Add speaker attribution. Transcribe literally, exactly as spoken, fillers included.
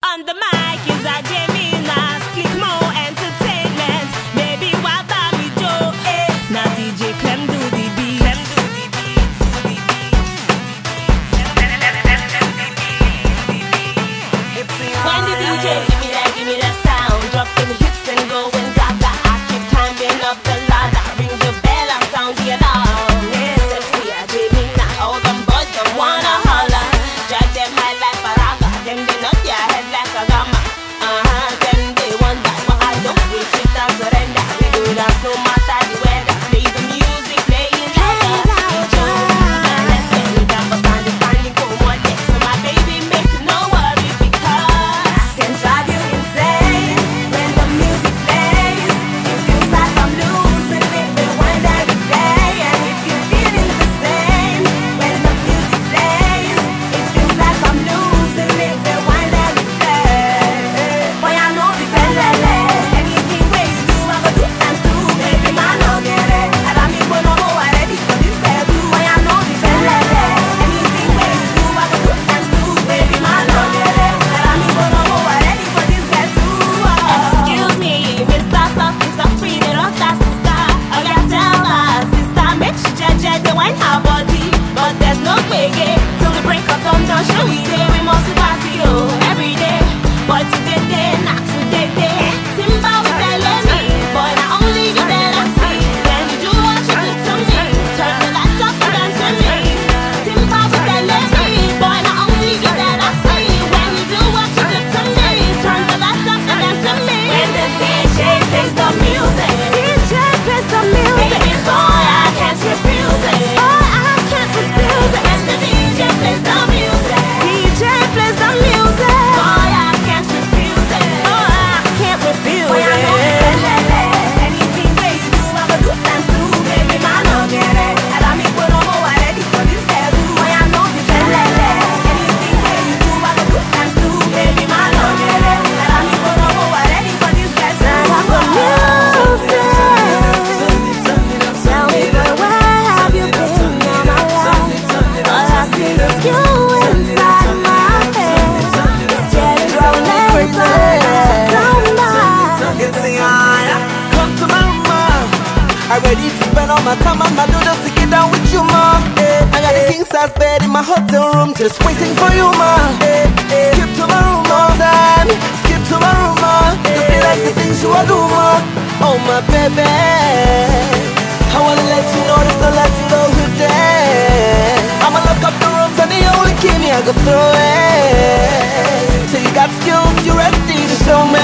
Speaker 1: On the mic is a Jamina, Slick Mo Entertainment. Baby, what about me, Joe? Eh? Now D J Clem do the beat. Clem do the beat. When the D J give me that, give me that sound, dropping the hips and going gaga. I keep climbing up the ladder, ring the bell and sound the alarm. Yes, let's see a Jamina, all them boys don't wanna holler. Drag them high like Paraga, them they nod their head like a gamma. Uh-huh, then they wonder why don't we treat and surrender. We do dance no matter the weather. Play the music, play it louder. Enjoy the lesson, we can for standing, standing, go one day. So my baby, make no worry because can drive you insane when the music plays. It feels like I'm losing it, we wind every day. And if you're feeling the same when the music plays, it feels like I'm losing it, we wind every day. Boy, I know the felele. Anything way you do, I go do times two. Baby, man, I'll get it. And I'm even gonna go ready for this bed too. Boy, I know the felele. Anything way you do, I go do times two. Baby, man, I'll get it. And I'm even gonna go ready for this bed too. Excuse me, Mister Officer, freedom of that sister. Oh yeah, tell her sister, make she judge the wine her body, but there's no way till the break of dawn. Don't show we day, we must party oh every day. Boy today day, not today day. Timba with that let me, boy not only you that I see. When you do what you do to me, turn the lights off and dance to me. Timba with that let me, boy not only you that I see. When you do what you do to me, turn the lights off and dance to me. When the D J plays the music, D J plays the music, baby boy I can't refuse it. Boy I can't refuse it. When the D J plays the music, D J plays the music, boy I can't refuse it. Boy I can't refuse boy, it. I know it's anything way you do, I go do times two. Baby man, I'll get it. And I'm equal no more ready for this bed too. Boy I know the felele. Anything way you do, I go do times two. Baby man, I'll get it. And I'm equal no more ready for this bed too. Tell me, boy, where have you been all my life? All I see is you inside my head. It's getting so late, but don't mind.
Speaker 2: It's the honor. Come to my room. I'm ready to spend all my time on my door just to get down with you, mom. I got a king size bed in my hotel room, just waiting for you, mom. Skip to my room all time. Skip to my room, mom. You feel like the things you are do, mom. Oh my baby, I wanna let you know there's no letting go today. I'ma lock up the rooms and the only key me I go throw it. So you got skills, you ready to show me.